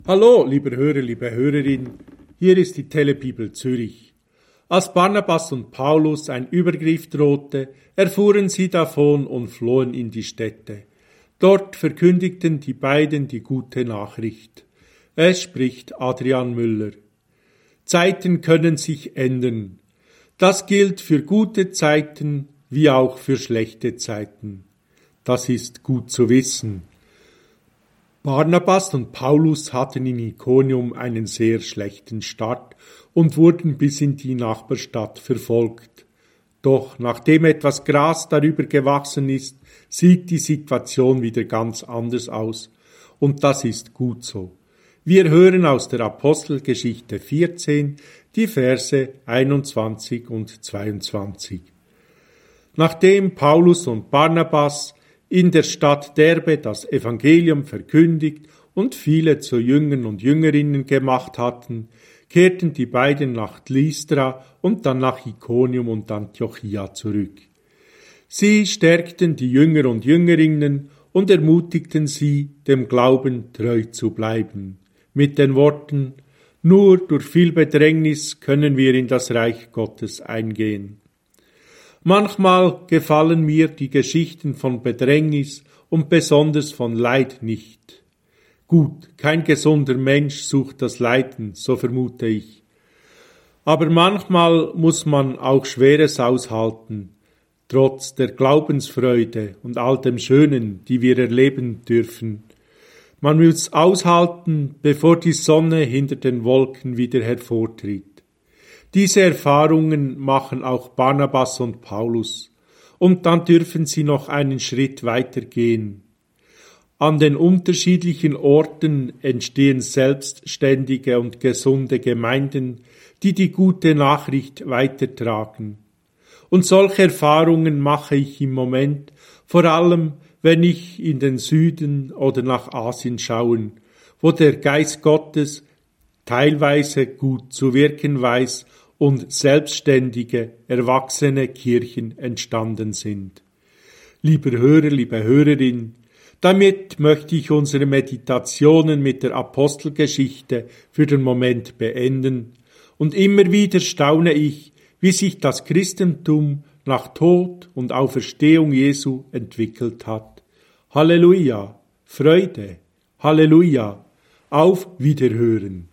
Hallo, lieber Hörer, liebe Hörerin, hier ist die Telebibel Zürich. Als Barnabas und Paulus ein Übergriff drohte, erfuhren sie davon und flohen in die Städte. Dort verkündigten die beiden die gute Nachricht. Es spricht Adrian Müller. Zeiten können sich ändern. Das gilt für gute Zeiten wie auch für schlechte Zeiten. Das ist gut zu wissen. Barnabas und Paulus hatten in Ikonium einen sehr schlechten Start und wurden bis in die Nachbarstadt verfolgt. Doch nachdem etwas Gras darüber gewachsen ist, sieht die Situation wieder ganz anders aus. Und das ist gut so. Wir hören aus der Apostelgeschichte 14 die Verse 21 und 22. Nachdem Paulus und Barnabas in der Stadt Derbe das Evangelium verkündigt und viele zu Jüngern und Jüngerinnen gemacht hatten, kehrten die beiden nach Lystra und dann nach Ikonium und Antiochia zurück. Sie stärkten die Jünger und Jüngerinnen und ermutigten sie, dem Glauben treu zu bleiben, mit den Worten: Nur durch viel Bedrängnis können wir in das Reich Gottes eingehen. Manchmal gefallen mir die Geschichten von Bedrängnis und besonders von Leid nicht. Gut, kein gesunder Mensch sucht das Leiden, so vermute ich. Aber manchmal muss man auch Schweres aushalten, trotz der Glaubensfreude und all dem Schönen, die wir erleben dürfen. Man muss aushalten, bevor die Sonne hinter den Wolken wieder hervortritt. Diese Erfahrungen machen auch Barnabas und Paulus, und dann dürfen sie noch einen Schritt weitergehen. An den unterschiedlichen Orten entstehen selbstständige und gesunde Gemeinden, die die gute Nachricht weitertragen. Und solche Erfahrungen mache ich im Moment, vor allem wenn ich in den Süden oder nach Asien schaue, wo der Geist Gottes teilweise gut zu wirken weiß und selbstständige, erwachsene Kirchen entstanden sind. Lieber Hörer, liebe Hörerin, damit möchte ich unsere Meditationen mit der Apostelgeschichte für den Moment beenden, und immer wieder staune ich, wie sich das Christentum nach Tod und Auferstehung Jesu entwickelt hat. Halleluja, Freude, Halleluja, auf Wiederhören.